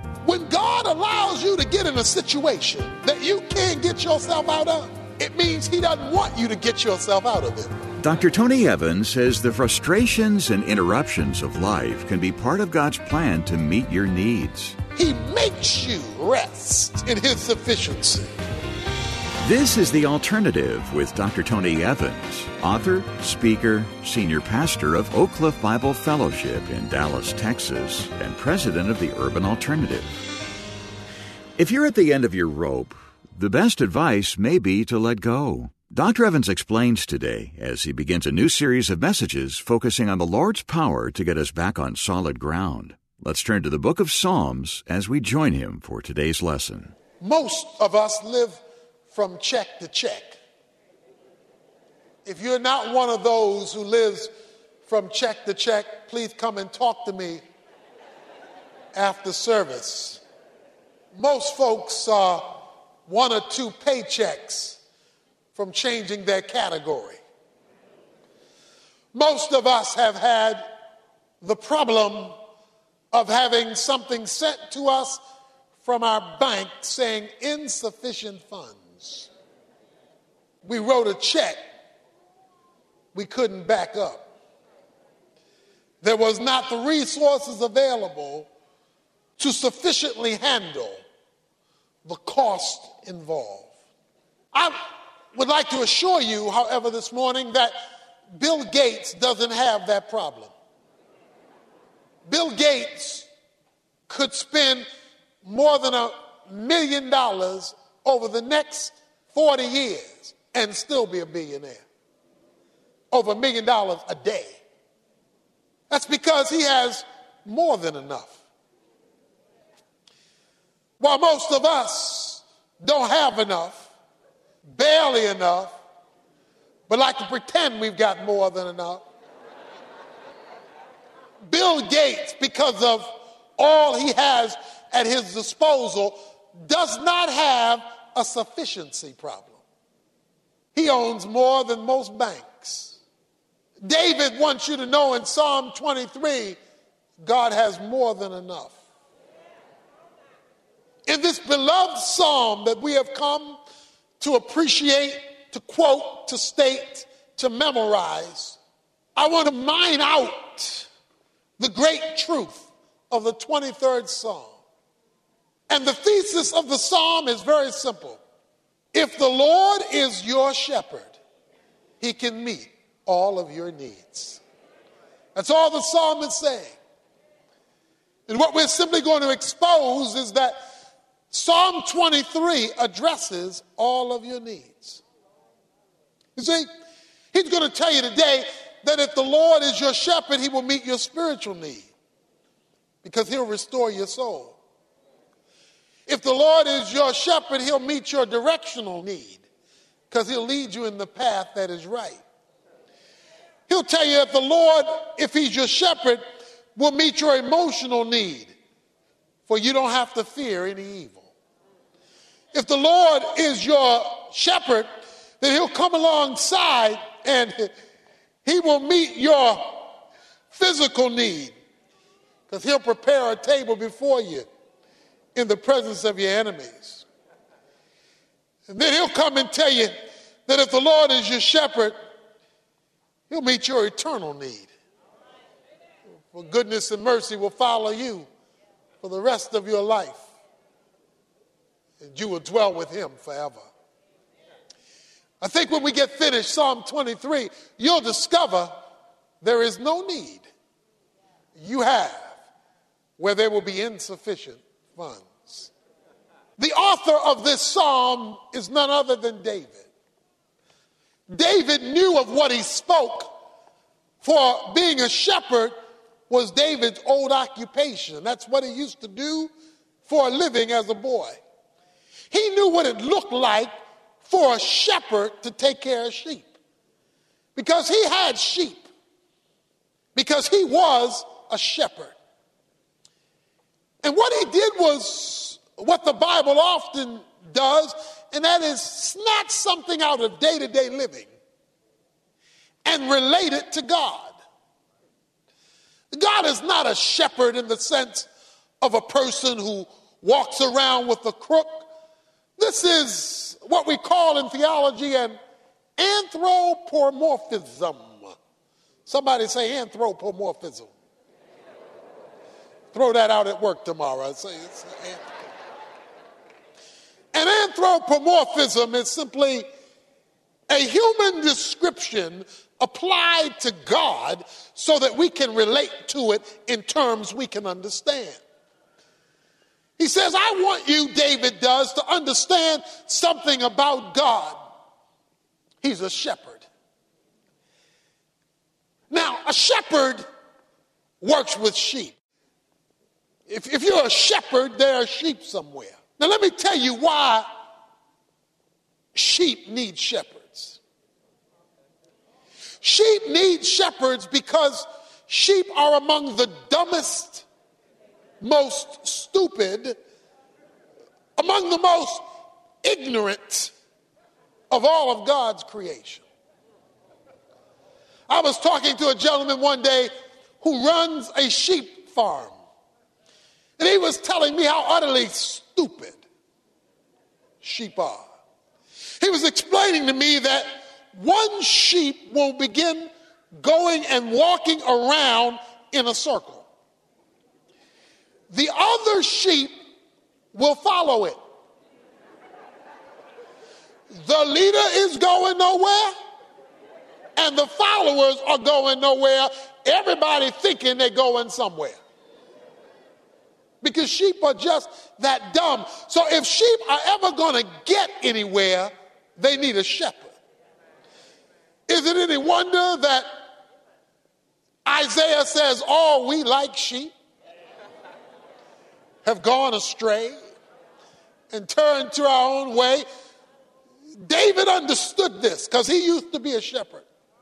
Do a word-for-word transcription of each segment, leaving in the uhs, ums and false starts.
When God allows you to get in a situation that you can't get yourself out of, it means he doesn't want you to get yourself out of it. Doctor Tony Evans says the frustrations and interruptions of life can be part of God's plan to meet your needs. He makes you rest in his sufficiency. This is The Alternative with Doctor Tony Evans, author, speaker, senior pastor of Oak Cliff Bible Fellowship in Dallas, Texas, and president of the Urban Alternative. If you're at the end of your rope, the best advice may be to let go. Doctor Evans explains today as he begins a new series of messages focusing on the Lord's power to get us back on solid ground. Let's turn to the book of Psalms as we join him for today's lesson. Most of us live from check to check. If you're not one of those who lives from check to check, please come and talk to me after service. Most folks are one or two paychecks from changing their category. Most of us have had the problem of having something sent to us from our bank saying insufficient funds. We wrote a check we couldn't back up. There was not the resources available to sufficiently handle the cost involved. I would like to assure you, however, this morning that Bill Gates doesn't have that problem. Bill Gates could spend more than a million dollars over the next forty years and still be a billionaire. Over a million dollars a day. That's because he has more than enough. While most of us don't have enough, barely enough, but like to pretend we've got more than enough, Bill Gates, because of all he has at his disposal, does not have a sufficiency problem. He owns more than most banks. David wants you to know in Psalm twenty-three, God has more than enough. In this beloved psalm that we have come to appreciate, to quote, to state, to memorize, I want to mine out the great truth of the twenty-third Psalm. And the thesis of the psalm is very simple. If the Lord is your shepherd, he can meet all of your needs. That's all the psalm is saying. And what we're simply going to expose is that Psalm twenty-three addresses all of your needs. You see, he's going to tell you today that if the Lord is your shepherd, he will meet your spiritual need because he'll restore your soul. If the Lord is your shepherd, he'll meet your directional need because he'll lead you in the path that is right. He'll tell you if the Lord, if he's your shepherd, will meet your emotional need, for you don't have to fear any evil. If the Lord is your shepherd, then he'll come alongside and he will meet your physical need because he'll prepare a table before you in the presence of your enemies. And then he'll come and tell you that if the Lord is your shepherd, he'll meet your eternal need. For goodness and mercy will follow you for the rest of your life, and you will dwell with him forever. I think when we get finished Psalm twenty-three, you'll discover there is no need you have where there will be insufficient funds. The author of this psalm is none other than David. David knew of what he spoke, for being a shepherd was David's old occupation. That's what he used to do for a living as a boy. He knew what it looked like for a shepherd to take care of sheep because he had sheep, because he was a shepherd. And what he did was what the Bible often does, and that is snatch something out of day-to-day living and relate it to God. God is not a shepherd in the sense of a person who walks around with a crook. This is what we call in theology an anthropomorphism. Somebody say anthropomorphism. Throw that out at work tomorrow. Say it's an anthropomorphism is simply a human description applied to God so that we can relate to it in terms we can understand. He says, I want you, David does, to understand something about God. He's a shepherd. Now, a shepherd works with sheep. If, if you're a shepherd, there are sheep somewhere. Now, let me tell you why sheep need shepherds. Sheep need shepherds because sheep are among the dumbest, most stupid, among the most ignorant of all of God's creation. I was talking to a gentleman one day who runs a sheep farm. And he was telling me how utterly stupid sheep are. He was explaining to me that one sheep will begin going and walking around in a circle. The other sheep will follow it. The leader is going nowhere, and the followers are going nowhere. Everybody thinking they're going somewhere. Because sheep are just that dumb. So if sheep are ever going to get anywhere, they need a shepherd. Is it any wonder that Isaiah says, all we like sheep have gone astray and turned to our own way? David understood this because he used to be a shepherd.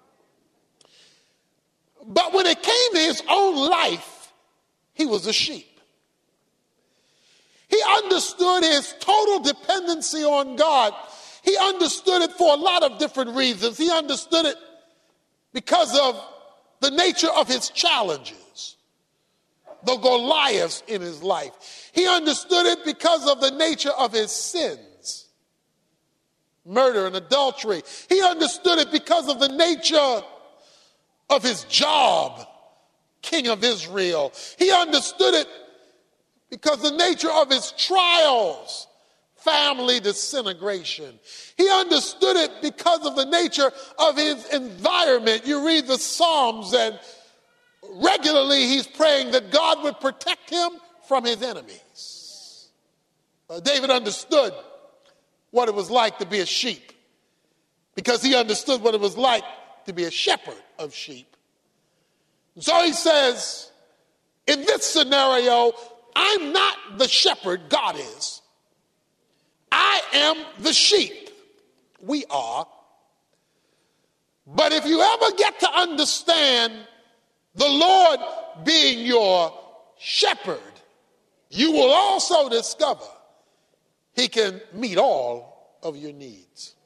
But when it came to his own life, he was a sheep. He understood his total dependency on God. He understood it for a lot of different reasons. He understood it because of the nature of his challenges, the Goliaths in his life. He understood it because of the nature of his sins, murder and adultery. He understood it because of the nature of his job, king of Israel. He understood it because the nature of his trials, family disintegration. He understood it because of the nature of his environment. You read the Psalms and regularly he's praying that God would protect him from his enemies. Uh, David understood what it was like to be a sheep because he understood what it was like to be a shepherd of sheep. And so he says, in this scenario, I'm not the shepherd, God is. I am the sheep. We are. But if you ever get to understand the Lord being your shepherd, you will also discover he can meet all of your needs.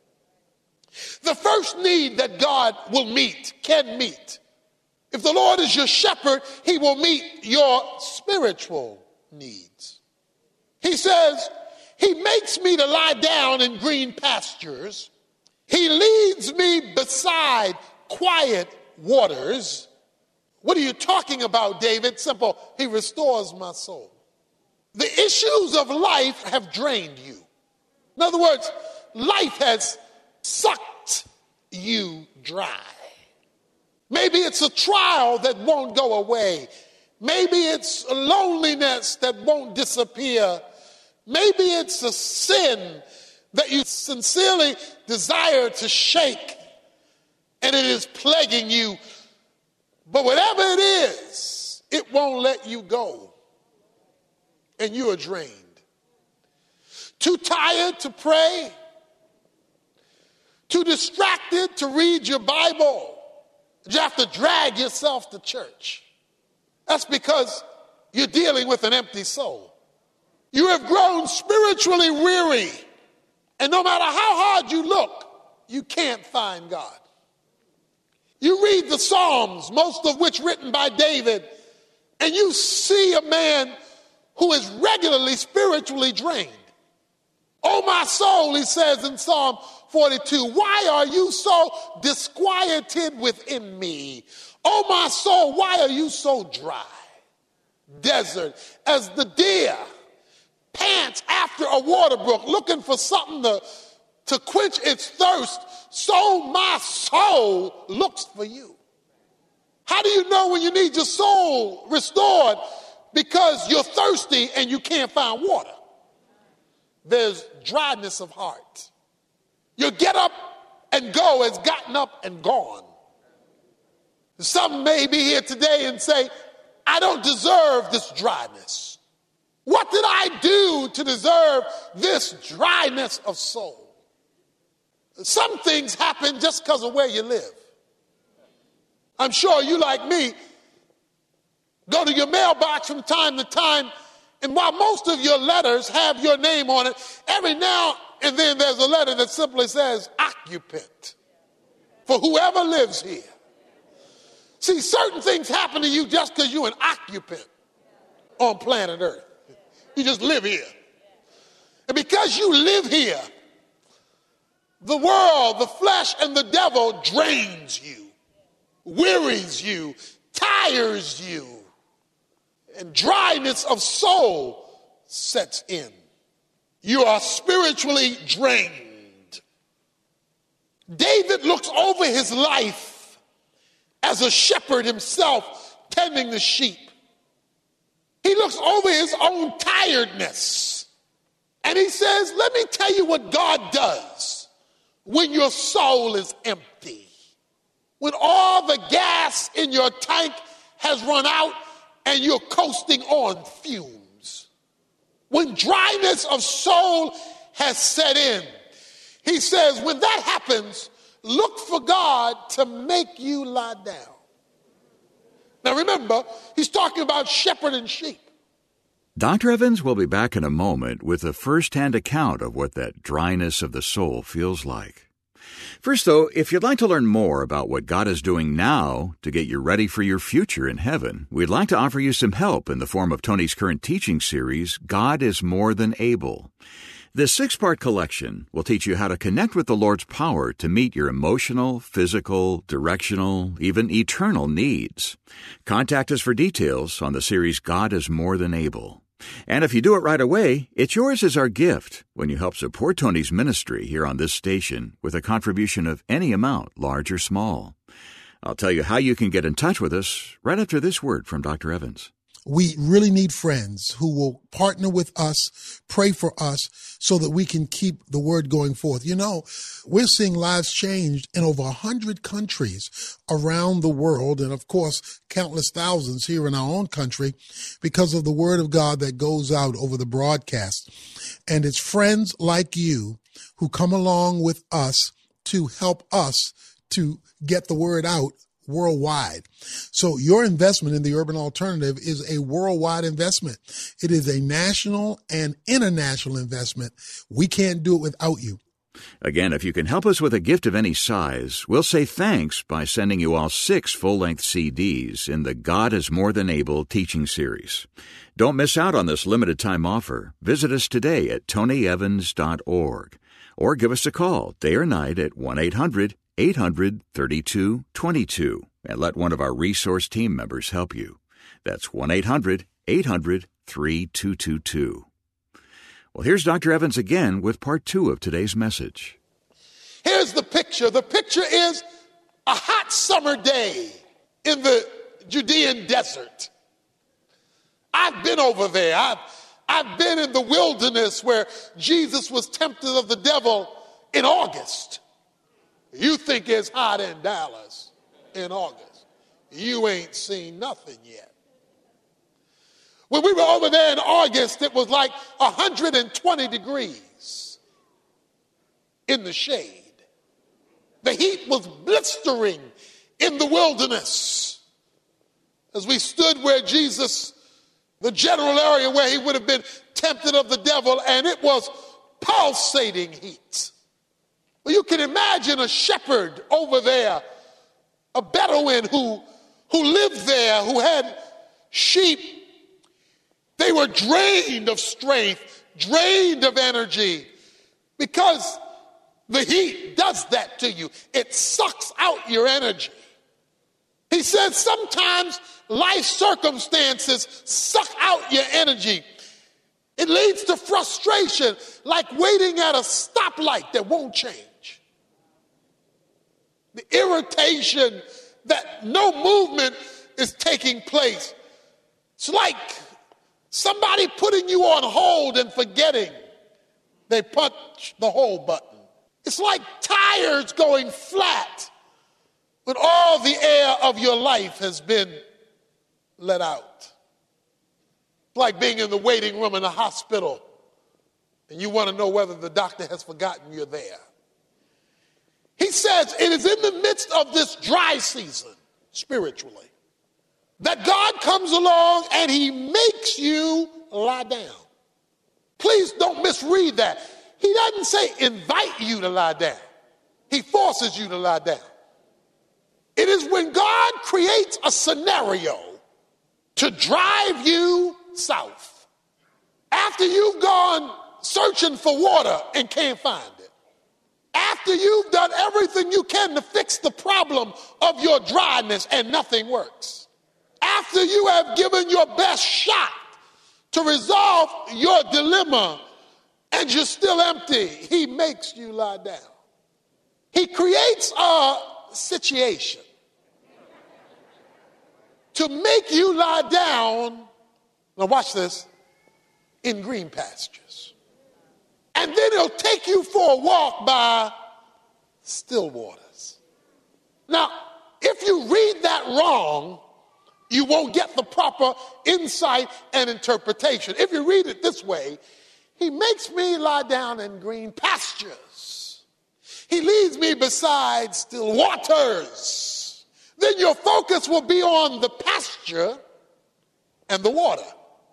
The first need that God will meet, can meet, if the Lord is your shepherd, he will meet your spiritual needs. He says, he makes me to lie down in green pastures. He leads me beside quiet waters. What are you talking about, David? Simple. He restores my soul. The issues of life have drained you. In other words, life has sucked you dry. Maybe it's a trial that won't go away. Maybe it's a loneliness that won't disappear. Maybe it's a sin that you sincerely desire to shake and it is plaguing you. But whatever it is, it won't let you go. And you are drained. Too tired to pray. Too distracted to read your Bible. You have to drag yourself to church. That's because you're dealing with an empty soul. You have grown spiritually weary. And no matter how hard you look, you can't find God. You read the Psalms, most of which written by David, and you see a man who is regularly spiritually drained. Oh, my soul, he says in Psalm forty-two, why are you so disquieted within me? Oh, my soul, why are you so dry? Desert, as the deer pants after a water brook, looking for something to, to quench its thirst, so my soul looks for you. How do you know when you need your soul restored? Because you're thirsty and you can't find water. There's dryness of heart. Your get up and go has gotten up and gone. Some may be here today and say, I don't deserve this dryness. What did I do to deserve this dryness of soul? Some things happen just because of where you live. I'm sure you, like me, go to your mailbox from time to time, and while most of your letters have your name on it, every now and then there's a letter that simply says occupant for whoever lives here. See, certain things happen to you just because you're an occupant on planet Earth. You just live here. And because you live here, the world, the flesh, and the devil drains you, wearies you, tires you, and dryness of soul sets in. You are spiritually drained. David looks over his life as a shepherd himself tending the sheep. He looks over his own tiredness and he says, let me tell you what God does when your soul is empty, when all the gas in your tank has run out and you're coasting on fumes. When dryness of soul has set in, he says, when that happens, look for God to make you lie down. Now remember, he's talking about shepherding sheep. Doctor Evans will be back in a moment with a first-hand account of what that dryness of the soul feels like. First, though, if you'd like to learn more about what God is doing now to get you ready for your future in heaven, we'd like to offer you some help in the form of Tony's current teaching series, God is More Than Able. This six-part collection will teach you how to connect with the Lord's power to meet your emotional, physical, directional, even eternal needs. Contact us for details on the series God is More Than Able. And if you do it right away, it's yours as our gift when you help support Tony's ministry here on this station with a contribution of any amount, large or small. I'll tell you how you can get in touch with us right after this word from Doctor Evans. We really need friends who will partner with us, pray for us, so that we can keep the word going forth. You know, we're seeing lives changed in over one hundred countries around the world, and of course, countless thousands here in our own country because of the word of God that goes out over the broadcast. And it's friends like you who come along with us to help us to get the word out worldwide. So your investment in the Urban Alternative is a worldwide investment. It is a national and international investment. We can't do it without you. Again, if you can help us with a gift of any size, we'll say thanks by sending you all six full-length C Ds in the God is More Than Able teaching series. Don't miss out on this limited-time offer. Visit us today at tony evans dot org or give us a call day or night at one eight hundred eight hundred thirty-two twenty-two and let one of our resource team members help you. That's one eight hundred eight hundred thirty-two twenty-two. Well, here's Doctor Evans again with part two of today's message. Here's the picture. The picture is a hot summer day in the Judean desert. I've been over there. I've, I've been in the wilderness where Jesus was tempted of the devil in August. You think it's hot in Dallas in August. You ain't seen nothing yet. When we were over there in August, it was like one hundred twenty degrees in the shade. The heat was blistering in the wilderness. As we stood where Jesus, the general area where he would have been tempted of the devil, and it was pulsating heat. Well, you can imagine a shepherd over there, a Bedouin who, who lived there, who had sheep They were drained of strength, drained of energy, because the heat does that to you. It sucks out your energy. He said sometimes life circumstances suck out your energy. It leads to frustration, like waiting at a stoplight that won't change. The irritation that no movement is taking place. It's like somebody putting you on hold and forgetting they punch the hold button. It's like tires going flat when all the air of your life has been let out. It's like being in the waiting room in a hospital and you want to know whether the doctor has forgotten you're there. He says it is in the midst of this dry season, spiritually, that God comes along and he makes you lie down. Please don't misread that. He doesn't say invite you to lie down. He forces you to lie down. It is when God creates a scenario to drive you south. After you've gone searching for water and can't find it. After you've done everything you can to fix the problem of your dryness and nothing works. After you have given your best shot to resolve your dilemma and you're still empty, he makes you lie down. He creates a situation to make you lie down, now watch this, in green pastures. And then he'll take you for a walk by still waters. Now, if you read that wrong, you won't get the proper insight and interpretation. If you read it this way, he makes me lie down in green pastures. He leads me beside still waters. Then your focus will be on the pasture and the water.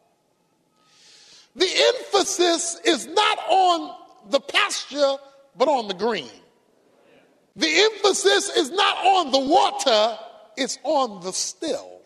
The emphasis is not on the pasture, but on the green. The emphasis is not on the water, it's on the still.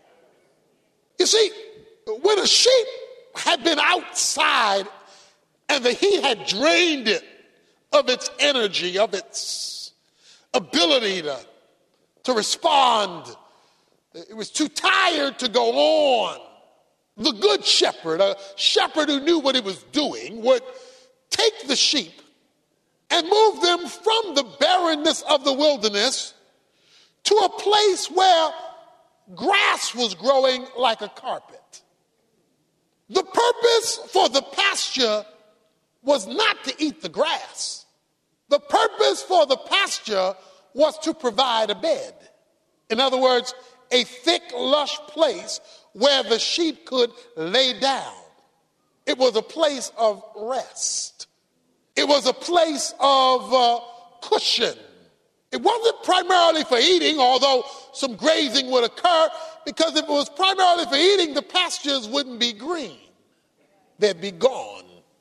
You see, when a sheep had been outside and the heat had drained it of its energy, of its ability to, to respond, it was too tired to go on. The good shepherd, a shepherd who knew what he was doing, would take the sheep and move them from the barrenness of the wilderness to a place where grass was growing like a carpet. The purpose for the pasture was not to eat the grass. The purpose for the pasture was to provide a bed. In other words, a thick, lush place where the sheep could lay down. It was a place of rest. It was a place of uh, cushion. It wasn't primarily for eating, although some grazing would occur, because if it was primarily for eating, the pastures wouldn't be green. They'd be gone.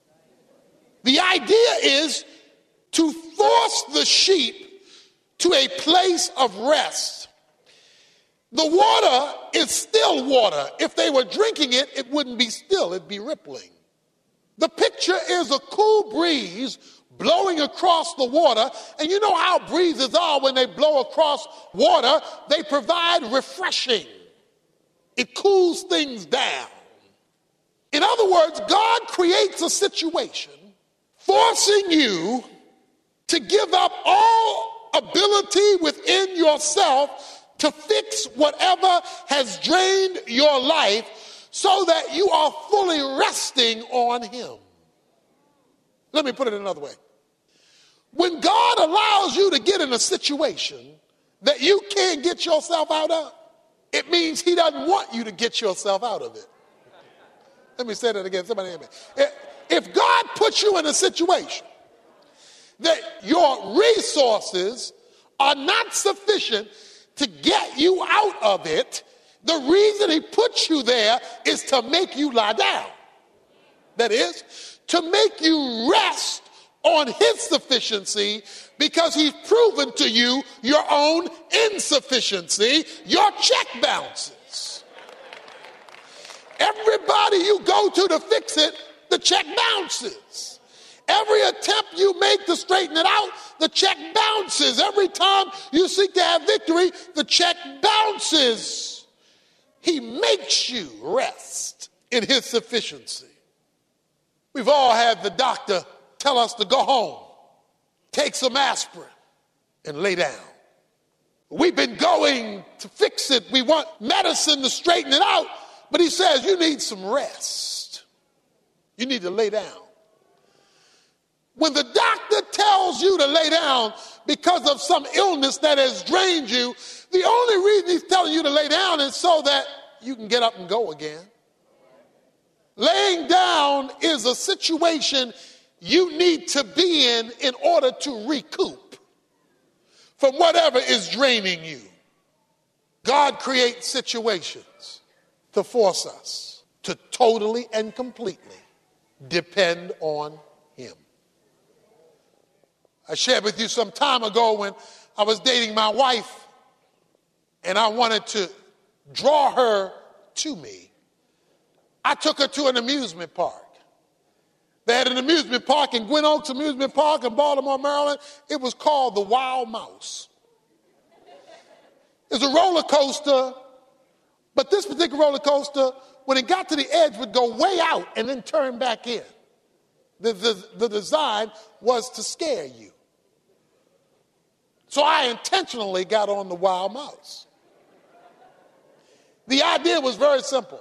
The idea is to force the sheep to a place of rest. The water is still water. If they were drinking it, it wouldn't be still, it'd be rippling. The picture is a cool breeze blowing across the water. And you know how breezes are when they blow across water. They provide refreshing. It cools things down. In other words, God creates a situation forcing you to give up all ability within yourself to fix whatever has drained your life so that you are fully resting on him. Let me put it another way. When God allows you to get in a situation that you can't get yourself out of, it means he doesn't want you to get yourself out of it. Let me say that again. Somebody hear me. If God puts you in a situation that your resources are not sufficient to get you out of it, the reason he puts you there is to make you lie down. That is, to make you rest on his sufficiency, because he's proven to you your own insufficiency, your check bounces. Everybody you go to to fix it, the check bounces. Every attempt you make to straighten it out, the check bounces. Every time you seek to have victory, the check bounces. He makes you rest in his sufficiency. We've all had the doctor tell us to go home, take some aspirin, and lay down. We've been going to fix it. We want medicine to straighten it out, but he says you need some rest. You need to lay down. When the doctor tells you to lay down because of some illness that has drained you, the only reason he's telling you to lay down is so that you can get up and go again. Laying down is a situation you need to be in in order to recoup from whatever is draining you. God creates situations to force us to totally and completely depend on him. I shared with you some time ago when I was dating my wife and I wanted to draw her to me. I took her to an amusement park. They had an amusement park in Gwynn Oaks Amusement Park in Baltimore, Maryland. It was called the Wild Mouse. It's a roller coaster, but this particular roller coaster, when it got to the edge, would go way out and then turn back in. The, the, the design was to scare you. So I intentionally got on the Wild Mouse. The idea was very simple: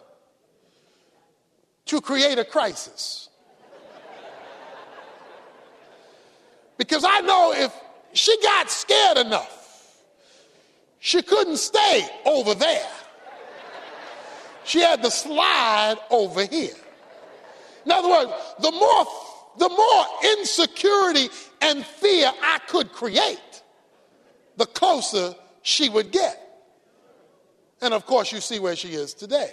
to create a crisis. Because I know if she got scared enough, she couldn't stay over there. She had to slide over here. In other words, the more, the more insecurity and fear I could create, the closer she would get. And of course, you see where she is today.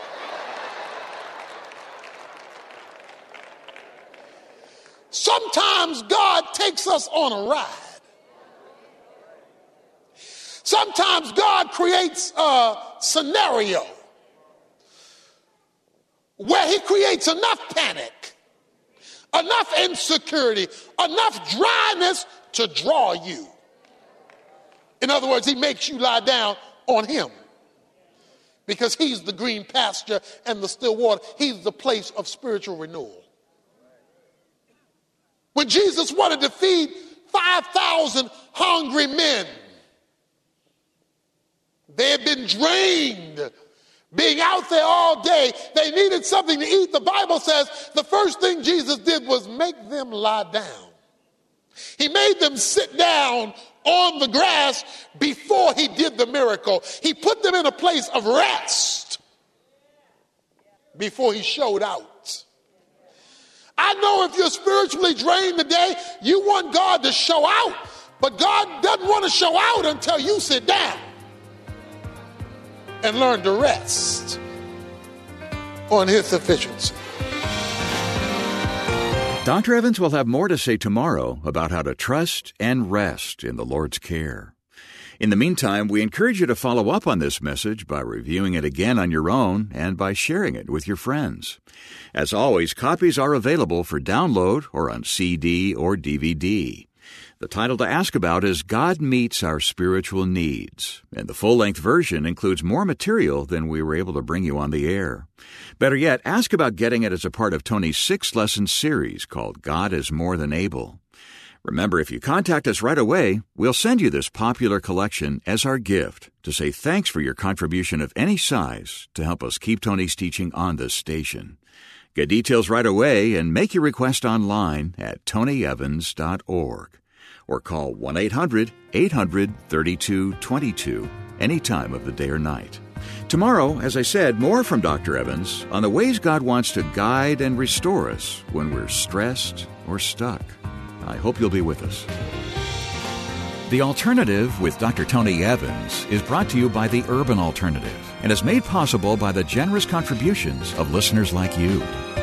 Sometimes God takes us on a ride. Sometimes God creates a scenario where he creates enough panic, enough insecurity, enough dryness to draw you. In other words, he makes you lie down on him because he's the green pasture and the still water. He's the place of spiritual renewal. When Jesus wanted to feed five thousand hungry men, they had been drained, being out there all day. They needed something to eat. The Bible says the first thing Jesus did was make them lie down. He made them sit down on the grass before he did the miracle. He put them in a place of rest before he showed out. I know if you're spiritually drained today, you want God to show out, but God doesn't want to show out until you sit down and learn to rest on his sufficiency. Doctor Evans will have more to say tomorrow about how to trust and rest in the Lord's care. In the meantime, we encourage you to follow up on this message by reviewing it again on your own and by sharing it with your friends. As always, copies are available for download or on C D or D V D. The title to ask about is God Meets Our Spiritual Needs, and the full-length version includes more material than we were able to bring you on the air. Better yet, ask about getting it as a part of Tony's six-lesson series called God is More Than Able. Remember, if you contact us right away, we'll send you this popular collection as our gift to say thanks for your contribution of any size to help us keep Tony's teaching on this station. Get details right away and make your request online at tony evans dot org or call one eight hundred eight hundred thirty-two twenty-two any time of the day or night. Tomorrow, as I said, more from Doctor Evans on the ways God wants to guide and restore us when we're stressed or stuck. I hope you'll be with us. The Alternative with Doctor Tony Evans is brought to you by the Urban Alternative and is made possible by the generous contributions of listeners like you.